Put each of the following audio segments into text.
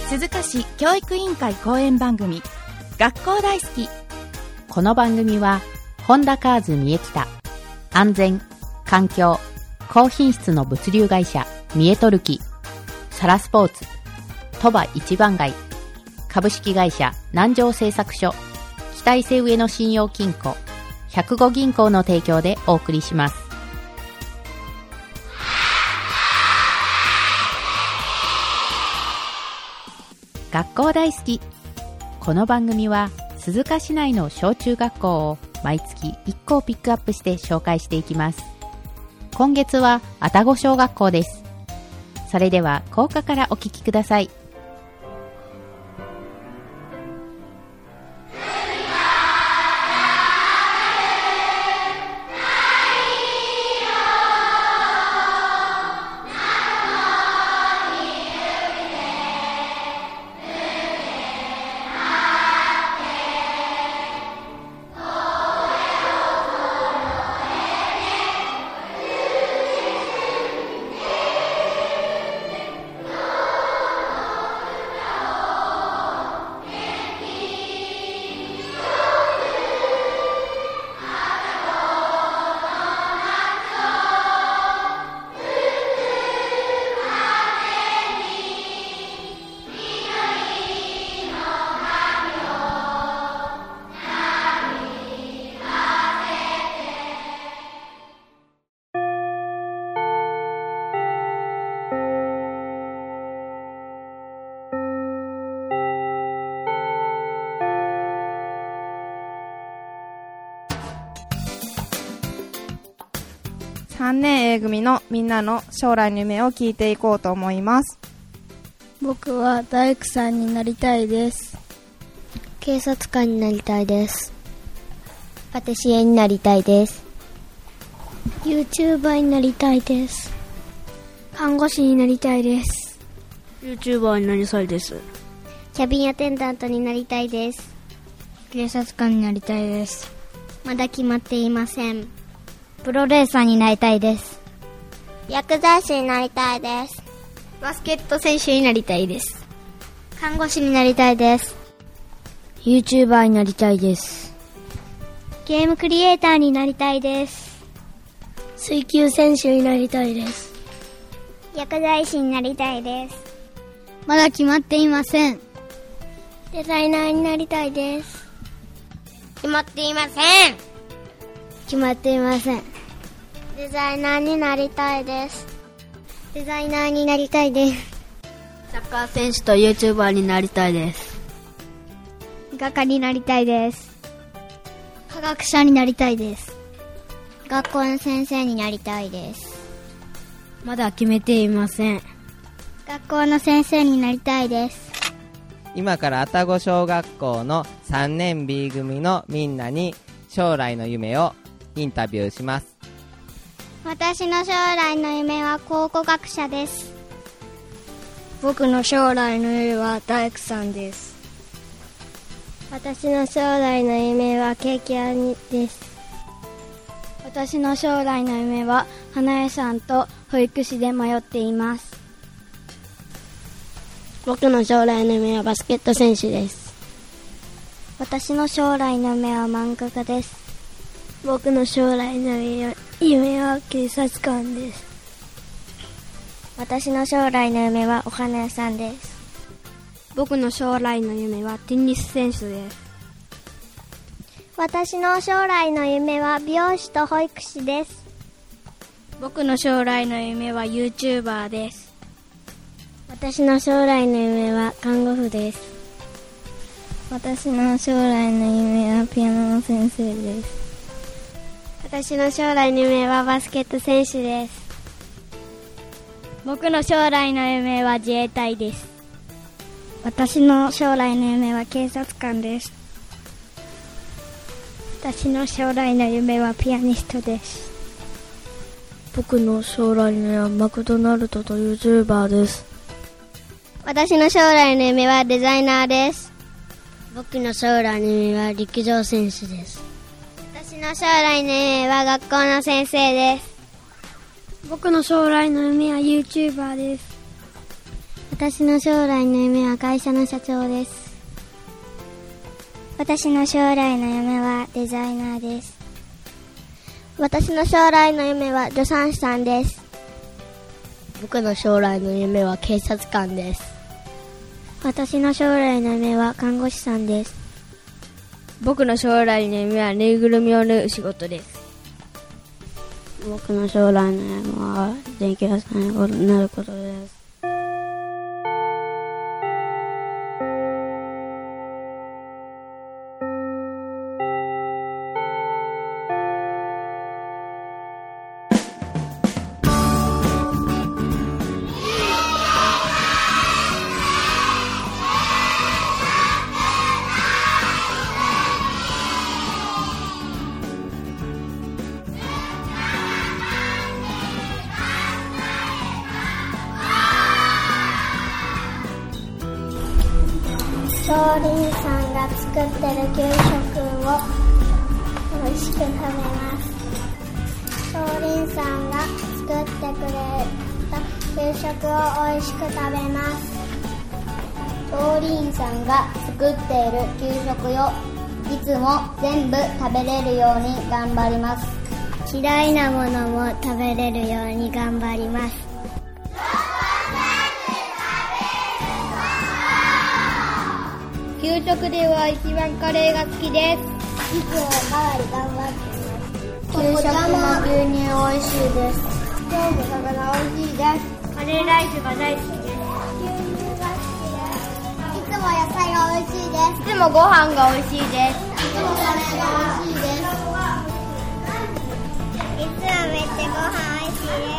鈴鹿市教育委員会講演番組学校大好き。 この番組はホンダカーズ三重北、安全、環境、高品質の物流会社三重トルキ、サラスポーツ、鳥羽一番街、株式会社南城製作所、北伊勢上野信用金庫、105銀行の提供でお送りします。学校大好き。この番組は鈴鹿市内の小中学校を毎月1校ピックアップして紹介していきます。今月は愛宕小学校です。それでは校歌からお聞きください。 3年 A 組のみんなの将来の夢を聞いていこうと思います。 僕は大工さんになりたいです。 警察官になりたいです。パティシエになりたいです。 YouTuber になりたいです。看護師になりたいです。 YouTuber になりたいです。 キャビンアテンダントになりたいです。 警察官になりたいです。 まだ決まっていません。プロレーサーになりたいです。薬剤師になりたいです。 バスケット選手になりたいです。 看護師になりたいです。 YouTuber になりたいです。 ゲームクリエイターになりたいです。 水球選手になりたいです。 薬剤師になりたいです。 まだ決まっていません。 デザイナーになりたいです。決まっていません。 決まっていません。 デザイナーになりたいです。デザイナーになりたいです。 サッカー選手と YouTuber になりたいです。 画家になりたいです。 科学者になりたいです。 学校の先生になりたいです。 まだ決めていません。 学校の先生になりたいです。 今から愛宕小学校の3年 B 組のみんなに将来の夢をインタビューします。 私の将来の夢は考古学者です。 僕の将来の夢は大工さんです。 私の将来の夢はケーキ屋です。 私の将来の夢は花屋さんと保育士で迷っています。 僕の将来の夢はバスケット選手です。 私の将来の夢は漫画家です。 僕の将来の夢は警察官です。 私の将来の夢はお花屋さんです。 僕の将来の夢はテニス選手です。 私の将来の夢は美容師と保育士です。 僕の将来の夢は YouTuber です。 私の将来の夢は看護婦です。 私の将来の夢はピアノの先生です。 私の将来の夢はバスケット選手です。 僕の将来の夢は自衛隊です。私の将来の夢は警察官です。私の将来の夢はピアニストです。 僕の将来の夢はマクドナルドと YouTuber です。 私の将来の夢はデザイナーです。 僕の将来の夢は陸上選手です。 私の将来の夢は学校の先生です。 僕の将来の夢は YouTuber です。 私の将来の夢は会社の社長です。 私の将来の夢はデザイナーです。 私の将来の夢は助産師さんです。 僕の将来の夢は警察官です。 私の将来の夢は看護師さんです。 僕の将来の夢はぬいぐるみを縫う仕事です。 僕の将来の夢は電気屋さんになることです。少林さんが作ってる給食を美味しく食べます。少林さんが作ってくれた給食を美味しく食べます。 少林さんが作っている給食をいつも全部食べれるように頑張ります。 嫌いなものも食べれるように頑張ります。 給食では一番カレーが好きです。いつもかなり頑張っています。給食の牛乳美味しいです。今日も魚美味しいです。カレーライスが大好きです。牛乳が好きです。いつも野菜が美味しいです。いつもご飯が美味しいです。いつもカレーが美味しいです。 いつもめっちゃご飯美味しいです。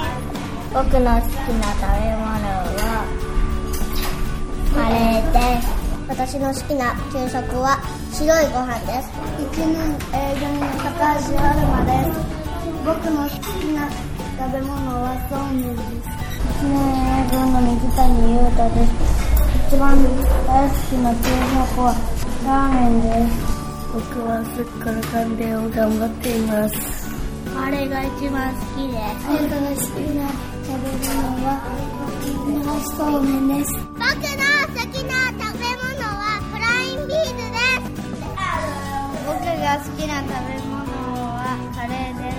僕の好きな食べ物はカレーです。私の好きな給食は白いご飯です。1年A組の高橋春馬です。僕の好きな食べ物はそうめんです。1年A組の水谷優太です。一番大好きな給食はラーメンです。 僕はさっきからカレーを頑張っています。 カレーが一番好きです。僕の好きな食べ物はそうめんです。 僕の好きな食べ物はフラインビーズです。 僕が好きな食べ物はカレーです。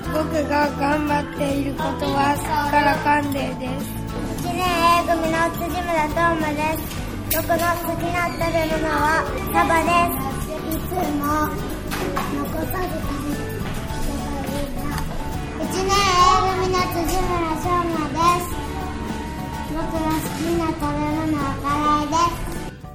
僕が頑張っていることはスカラカンデーです。 1年 A 組の辻村トーマです。僕の好きな食べ物はサバです。いつも残さず食べる。1年 A 組の辻村翔馬です。僕の好きな食べ物はカレーです。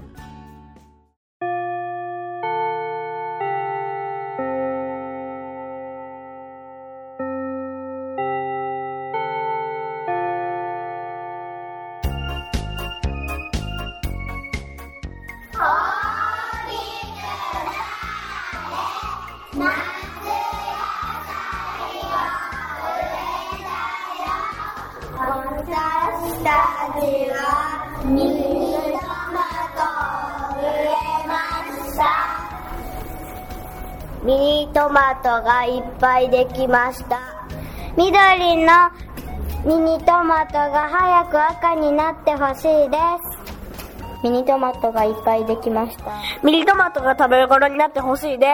私たちはミニトマトを植えました。ミニトマトがいっぱいできました。緑のミニトマトが早く赤になってほしいです。ミニトマトがいっぱいできました。 ミニトマトが食べ頃になってほしいです。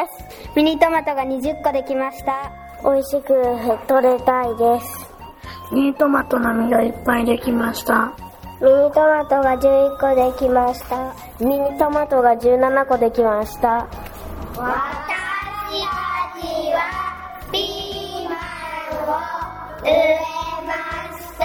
ミニトマトが20個できました。美味しく取れたいです。 ミニトマトの実がいっぱいできました。 ミニトマトが11個できました。ミニトマトが17個できました。私たちはピーマンを植えました。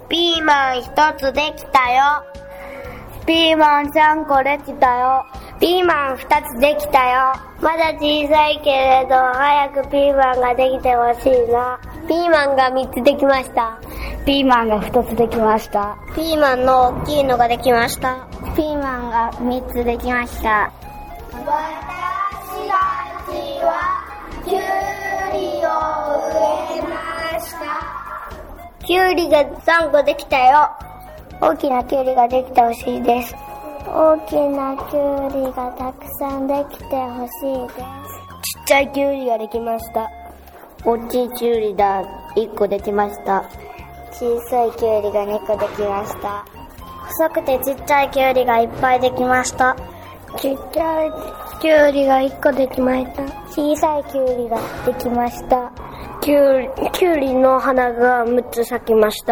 ピーマン1つできたよ。ピーマン3個できたよ。ピーマン2つできたよ。まだ小さいけれど早くピーマンができてほしいな。ピーマンが3つできました。ピーマンが2つできました。ピーマンの大きいのができました。ピーマンが3つできました。私たちはキュウリを植えました。キュウリが3個できたよ。大きなキュウリができてほしいです。大きなキュウリがたくさんできてほしいです。ちっちゃいキュウリができました。大きいキュウリだ1個できました。小小さいきゅうりが2個できました。細くてちっちゃいきゅうりがいっぱいできました。ちっちゃいきゅうりが1個できました。小さいきゅうりができました。きゅうりの花が6つ咲きました。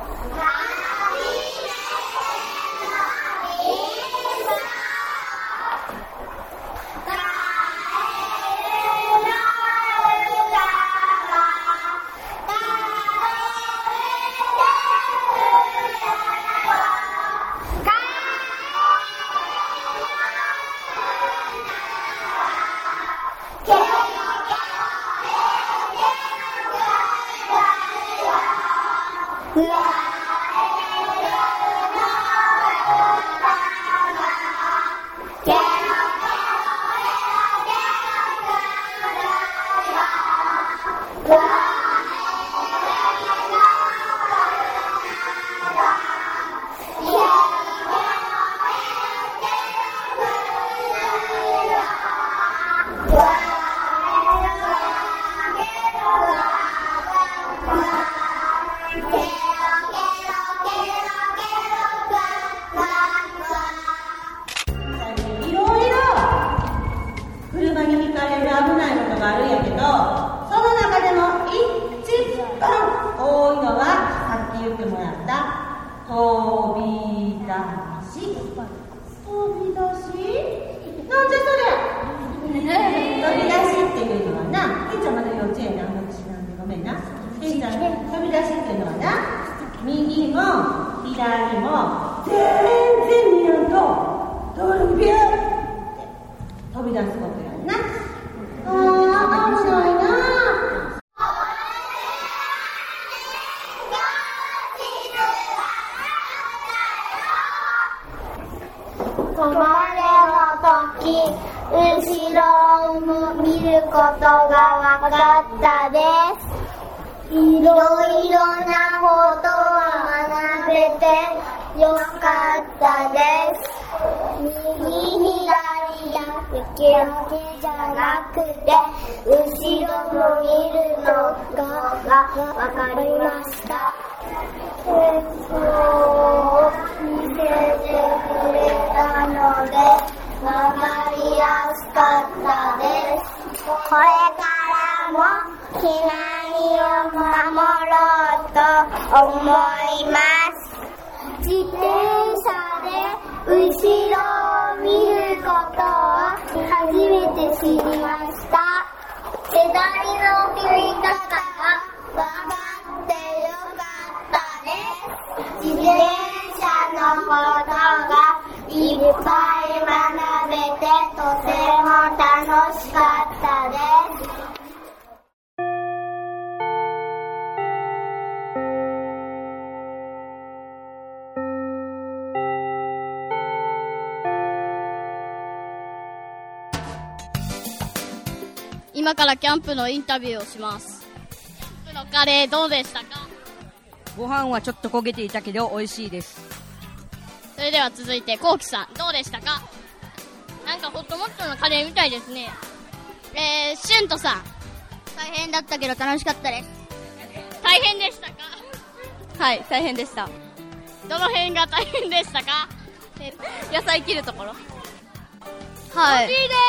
今からキャンプのインタビューをします。キャンプのカレーどうでしたか？ ご飯はちょっと焦げていたけど美味しいです。 それでは続いてコウキさんどうでしたか？なんかホットモットのカレーみたいですね。シュントさん。 大変だったけど楽しかったです。 大変でしたか？ はい、大変でした。 どの辺が大変でしたか？ 野菜切るところ。 はい。美味しいです。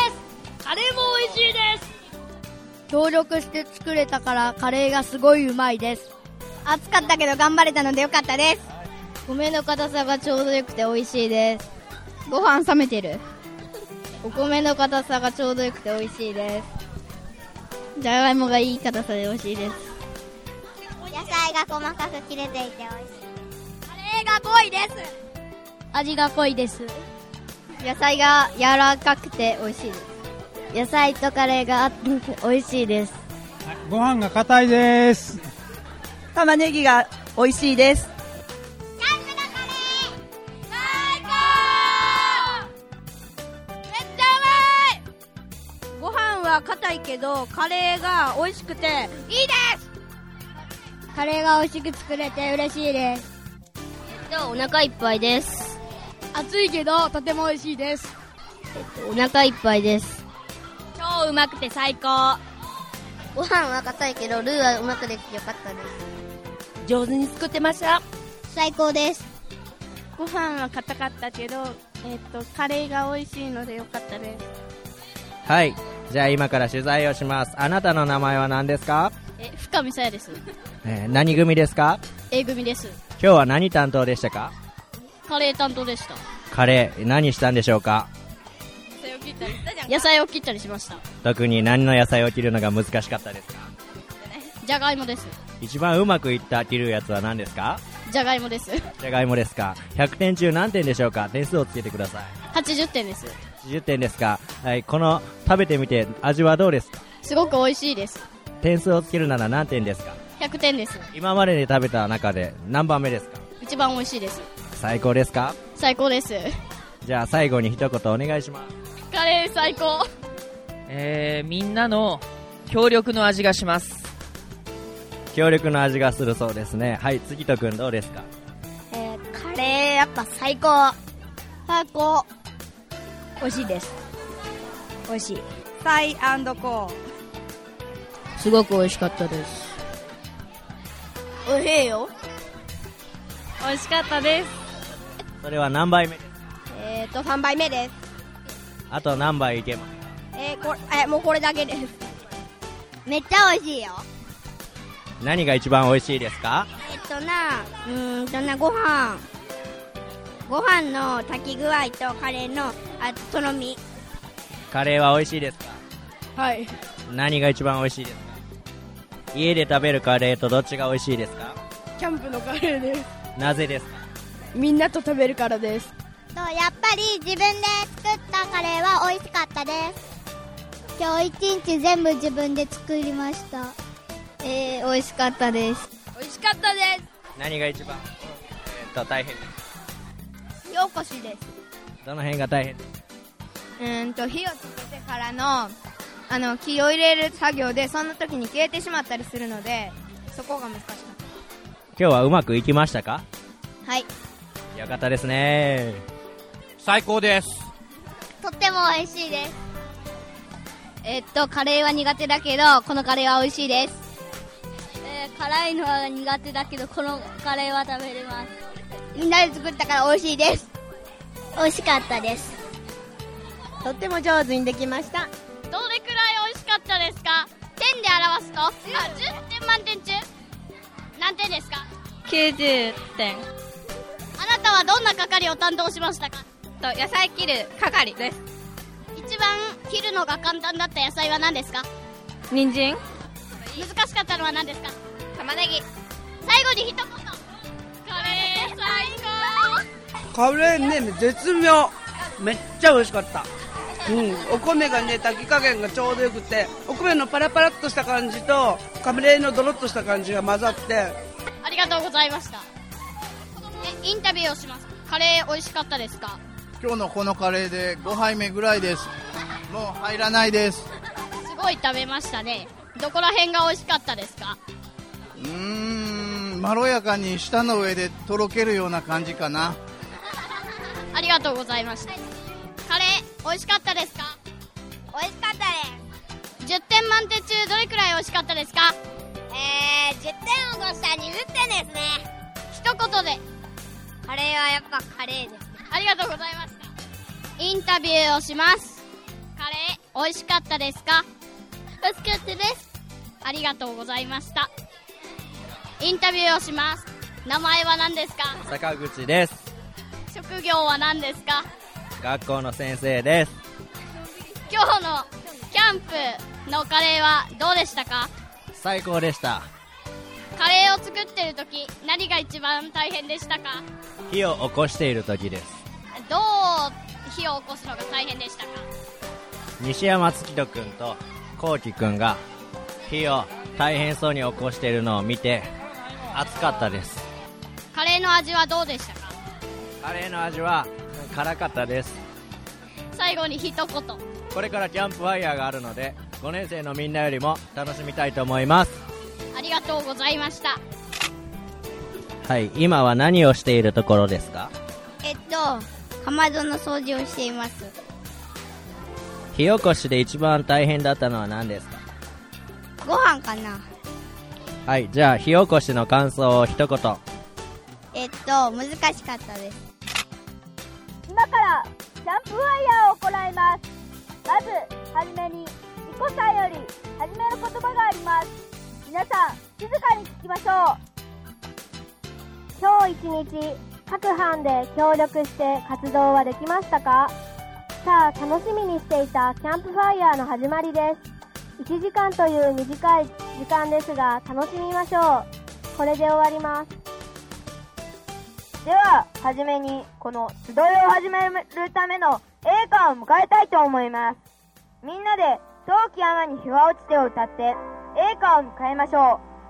カレーも美味しいです。 協力して作れたからカレーがすごいうまいです。暑かったけど頑張れたのでよかったです。 米の硬さがちょうどよくて美味しいです。 ご飯冷めてる。 お米の硬さがちょうどよくて美味しいです。じゃがいもがいい硬さで美味しいです。 野菜が細かく切れていて美味しい。 カレーが濃いです。 味が濃いです。 野菜が柔らかくて美味しいです。野菜とカレーが美味しいです。 ご飯が硬いです。 玉ねぎが美味しいです。 キャンプのカレー最高。 めっちゃうまい。ご飯は硬いけどカレーが美味しくていいです。 カレーが美味しく作れて嬉しいです。 お腹いっぱいです。 暑いけどとても美味しいです。 お腹いっぱいです。 超うまくて最高。 ご飯は硬いけどルーはうまくできてよかったです。 上手に作ってました。 最高です。 ご飯は硬かったけど、カレーが美味しいのでよかったです。 はい、じゃあ今から取材をします。あなたの名前は何ですか？ 深見さやです。 何組ですか？ A 組です。 今日は何担当でしたか？ カレー担当でした。 カレー何したんでしょうか？ 野菜を切ったりしました。 特に何の野菜を切るのが難しかったですか？ じゃがいもです。 一番うまくいった切るやつは何ですか？ じゃがいもです。 じゃがいもですか。100点中何点でしょうか？点数をつけてください。 80点です。 80点ですか。はい、この食べてみて味はどうですか？ すごく美味しいです。 点数をつけるなら何点ですか ？100点です。 今までで食べた中で何番目ですか？ 一番美味しいです。 最高ですか？ 最高です。 じゃあ最後に一言お願いします。 カレー最高。 みんなの協力の味がします。 協力の味がするそうですね。はい、杉戸くんどうですか？ カレーやっぱ最高。最高。 美味しいです。美味しい。 サイ&コー。 すごく美味しかったです。 美味しいよ。 美味しかったです。 それは何杯目ですか ？3杯目です。 あと何杯いけます？ もうこれだけです。めっちゃ美味しいよ。 何が一番美味しいですか？ ご飯の炊き具合とカレーのとろみ。 カレーは美味しいですか？ はい。 何が一番美味しいですか？家で食べるカレーとどっちが美味しいですか？ キャンプのカレーです。 なぜですか？ みんなと食べるからです。 やっぱり自分で作ったカレーは美味しかったです。今日一日全部自分で作りました。美味しかったです。 美味しかったです。 何が一番大変ですか？ 火起こしです。 どの辺が大変ですか？ 火をつけてからの木を入れる作業でその時に消えてしまったりするので、そこが難しかった。 今日はうまくいきましたか？ はい。 よかったですね。 最高です。 とっても美味しいです。 カレーは苦手だけどこのカレーは美味しいです。 辛いのは苦手だけどこのカレーは食べれます。 みんなで作ったから美味しいです。 美味しかったです。 とっても上手にできました。 どれくらい美味しかったですか？点で表すと10点満点中何点ですか ？90点。 あなたはどんな係を担当しましたか？ 野菜切る係です。 一番切るのが簡単だった野菜は何ですか？ 人参。 難しかったのは何ですか？ 玉ねぎ。 最後に一言。カレー最高。 カレーね、絶妙。めっちゃ美味しかった。お米がね、炊き加減がちょうどよくて、お米のパラパラっとした感じとカレーのドロッとした感じが混ざって、 ありがとうございました。インタビューをします。カレー美味しかったですか？ 今日のこのカレーで5杯目ぐらいです。もう入らないです。 すごい食べましたね。どこら辺が美味しかったですか？ まろやかに舌の上でとろけるような感じかな。 ありがとうございました。カレー美味しかったですか？ 美味しかったです。 10点満点中どれくらい美味しかったですか ？10点を超したら20点ですね。 一言で。 カレーはやっぱカレーですね。 ありがとうございました。インタビューをします。カレー美味しかったですか？ 美味しかったです。 ありがとうございました。インタビューをします。名前は何ですか？ 坂口です。 職業は何ですか？ 学校の先生です。 今日のキャンプのカレーはどうでしたか？ 最高でした。 カレーを作ってる時何が一番大変でしたか？ 火を起こしている時です。 どう火を起こすのが大変でしたか？ 西山月人くんとこうきくんが火を大変そうに起こしているのを見て熱かったです。 カレーの味はどうでしたか？ カレーの味は辛かったです。 最後に一言。 これからキャンプファイヤーがあるので5年生のみんなよりも楽しみたいと思います。 ありがとうございました。 はい、今は何をしているところですか？ かまどの掃除をしています。 火起こしで一番大変だったのは何ですか？ ご飯かな。 はい、じゃあ火起こしの感想を一言。 難しかったです。 今からキャンプファイヤーを行います。まずはじめにニコさんより始める言葉があります。皆さん静かに聞きましょう。今日一日各班で協力して活動はできましたか？さあ、楽しみにしていたキャンプファイヤーの始まりです。1時間という短い時間ですが楽しみましょう。これで終わります。でははじめにこの集いを始めるための栄歌を迎えたいと思います。みんなで冬季山に日は落ちてを歌って栄歌を迎えましょう。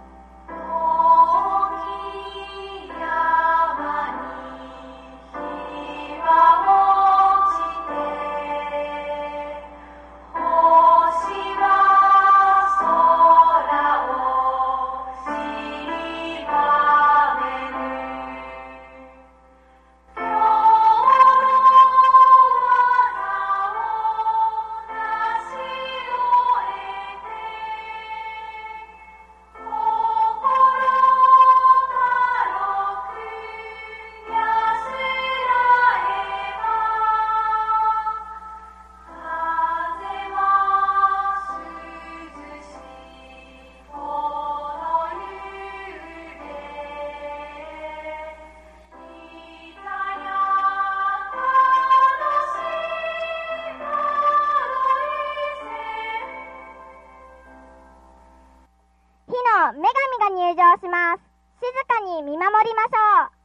女神が入場します。静かに見守りましょう。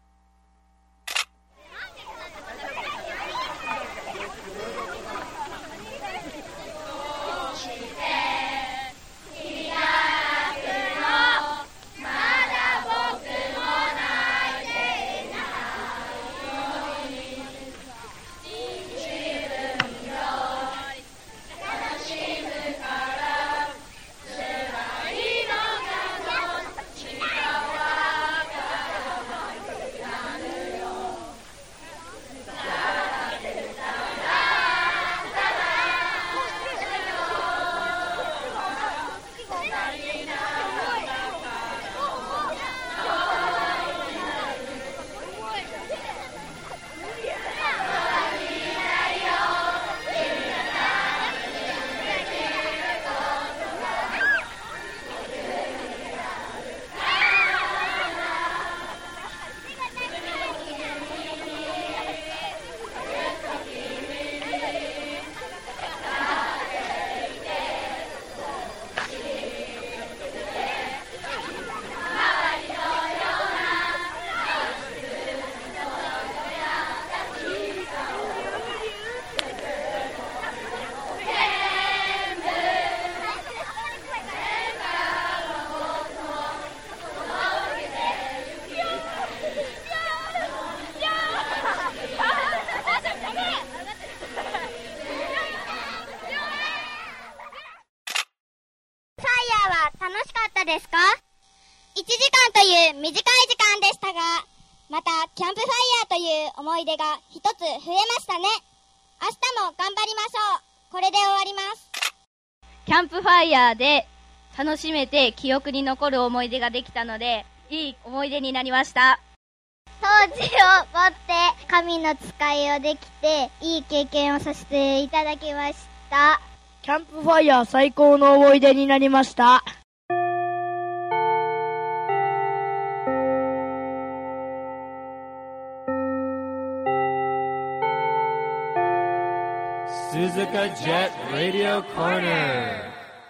ですか？ 1 時間という短い時間でしたが、またキャンプファイヤーという思い出が一つ増えましたね。明日も頑張りましょう。これで終わります。 キャンプファイヤーで楽しめて記憶に残る思い出ができたので、いい思い出になりました。 当時を持って神の使いをできていい経験をさせていただきました。 キャンプファイヤー最高の思い出になりました。 鈴鹿ジェットラディオコーナー。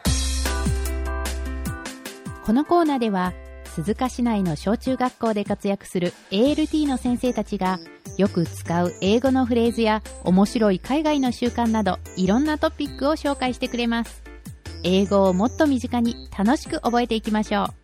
このコーナーでは鈴鹿市内の小中学校で活躍する ALT の先生たちがよく使う英語のフレーズや面白い海外の習慣などいろんなトピックを紹介してくれます。英語をもっと身近に楽しく覚えていきましょう。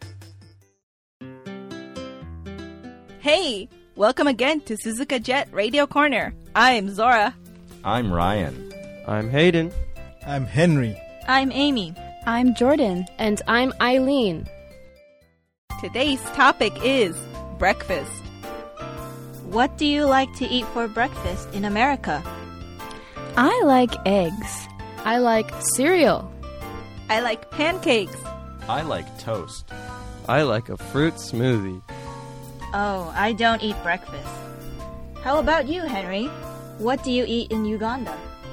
Hey! Welcome again to Suzuka Jet Radio Corner. I'm Zora. I'm Ryan. I'm Hayden. I'm Henry. I'm Amy. I'm Jordan. And I'm Eileen. Today's topic is breakfast. What do you like to eat for breakfast in America? I like eggs. I like cereal. I like pancakes. I like toast. I like a fruit smoothie. Oh, I don't eat breakfast. How about you, Henry? What do you eat in Uganda?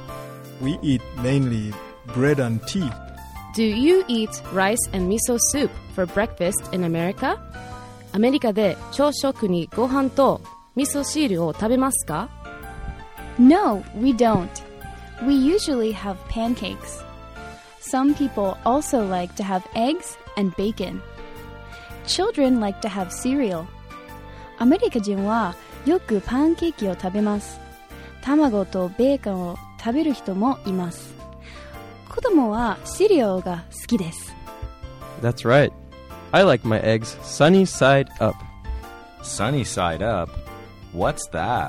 We eat mainly bread and tea. Do you eat rice and miso soup for breakfast in America? アメリカで朝食にご飯と味噌汁を食べますか? No, we don't. We usually have pancakes. Some people also like to have eggs and bacon. Children like to have cereal. アメリカ人はよくパンケーキを食べます。卵とベーコンを食べる人もいます。子供はシリアルが好きです。 That's right. I like my eggs sunny side up. Sunny side up? What's that?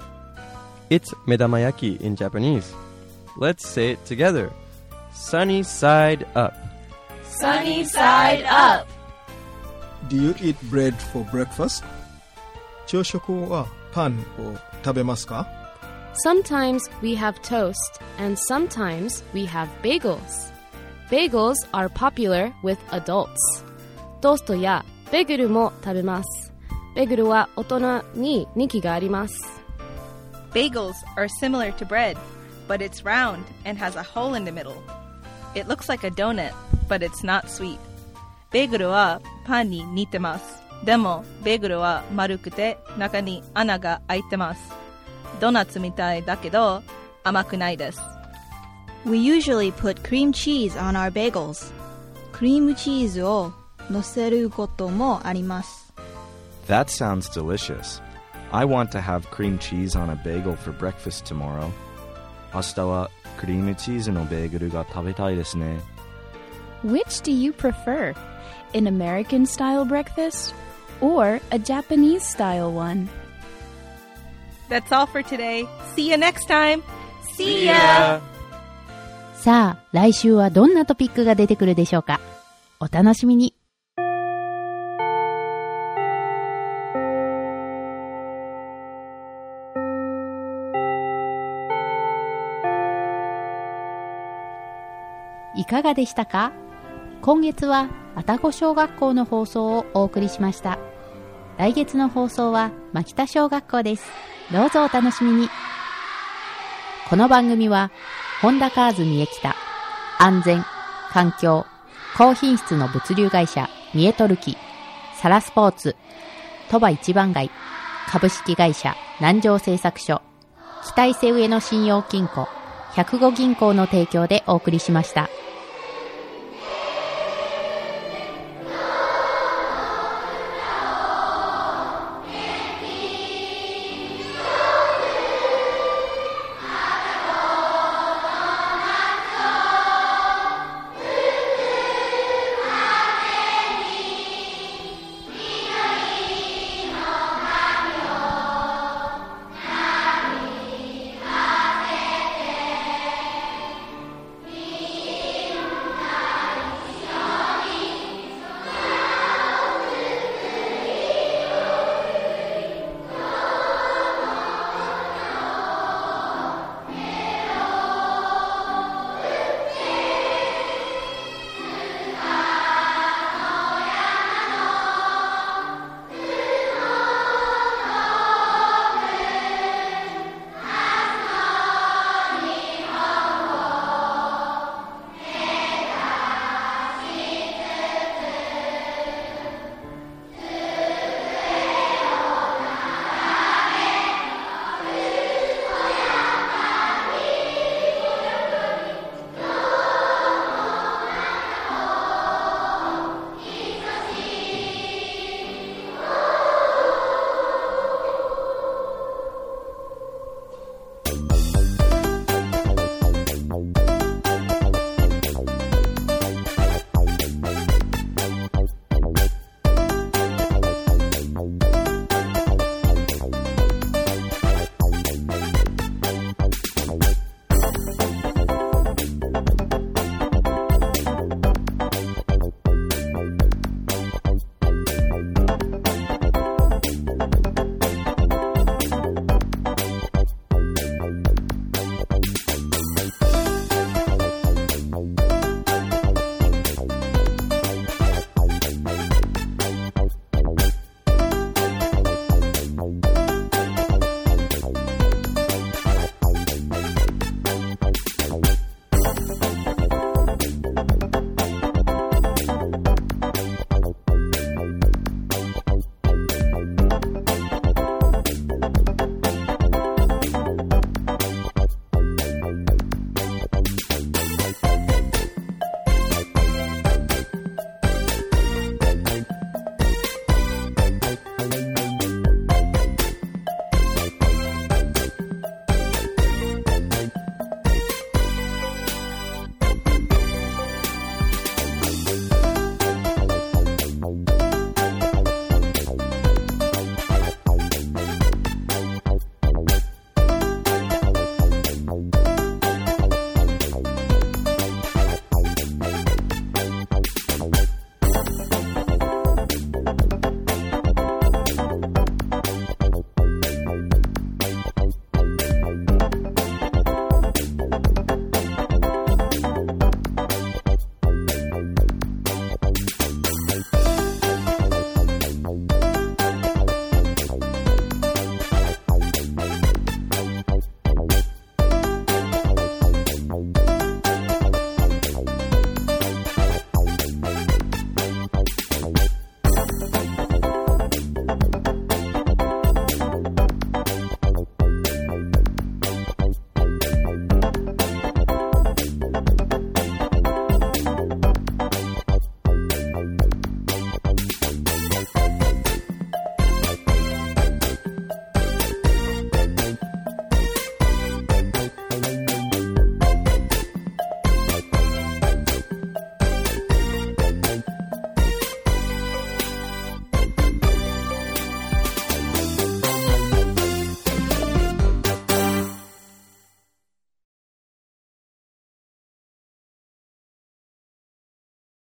It's medamayaki in Japanese. Let's say it together. Sunny side up. Sunny side up. Do you eat bread for breakfast? 朝食はパンを食べますか? Sometimes we have toast and sometimes we have bagels. Bagels are popular with adults. トーストやベーグルも食べます。ベーグルは大人に人気があります。 Bagels are similar to bread, but it's round and has a hole in the middle. It looks like a donut, but it's not sweet. ベーグルはパンに似てます。でも、ベーグルは丸くて中に穴が開いてます。ドーナツみたいだけど甘くないです。 We usually put cream cheese on our bagels. クリームチーズを乗せることもあります。 That sounds delicious. I want to have cream cheese on a bagel for breakfast tomorrow. 明日はクリームチーズのベーグルが食べたいですね。 Which do you prefer? An American-style breakfast or a Japanese-style one? That's all for today. See you next time. See ya! さあ、来週はどんなトピックが出てくるでしょうか。お楽しみに。いかがでしたか？今月は愛宕小学校の放送をお送りしました。来月の放送は牧田小学校です。どうぞお楽しみに。この番組はホンダカーズ三重北、安全、環境、高品質の物流会社三重トルキ、サラスポーツ、鳥羽一番街、株式会社南城製作所、北伊勢上野信用金庫、105銀行の提供でお送りしました。